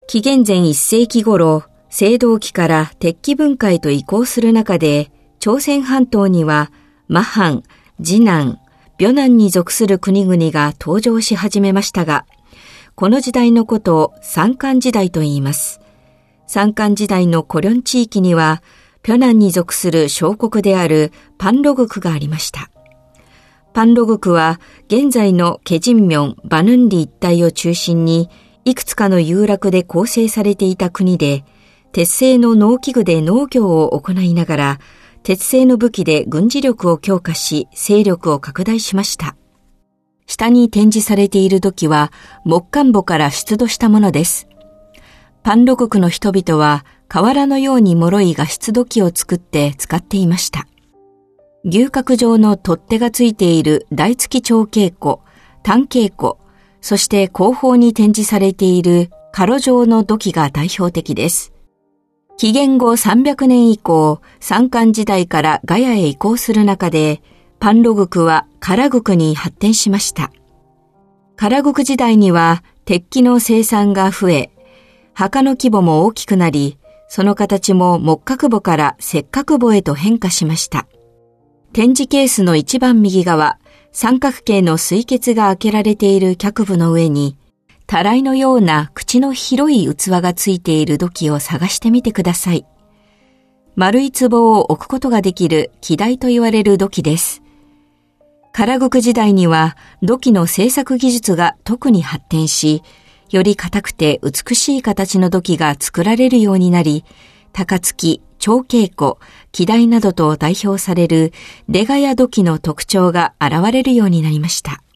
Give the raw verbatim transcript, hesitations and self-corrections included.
紀元前いっせいき頃、青銅器から鉄器文化へと移行する中で、朝鮮半島には、マハン、ジナン、ビョナンに属する国々が登場し始めましたが、この時代のことを三漢時代と言います。三漢時代のコリョン地域には、ピョナンに属する小国であるパンログクがありました。パンログクは現在のケジンミョン、バヌンリ一帯を中心にいくつかの遊楽で構成されていた国で、鉄製の農機具で農業を行いながら、鉄製の武器で軍事力を強化し、勢力を拡大しました。下に展示されている土器は木棺墓から出土したものです。パンログクの人々は瓦のように脆い画質土器を作って使っていました。牛角状の取っ手がついている台付き長径壺、単径壺、そして後方に展示されているカ状の土器が代表的です。紀元後さんびゃくねん以降、三漢時代からガヤへ移行する中で、パンログクはカラグクに発展しました。カラグク時代には鉄器の生産が増え、墓の規模も大きくなり、その形も木角墓から石角墓へと変化しました。展示ケースの一番右側、三角形の水穴が開けられている脚部の上に、たらいのような口の広い器がついている土器を探してみてください。丸い壺を置くことができる器台と言われる土器です。カラグク時代には土器の製作技術が特に発展し、より硬くて美しい形の土器が作られるようになり、高付き、長径壺、器台などと代表される出ヶ谷土器の特徴が現れるようになりました。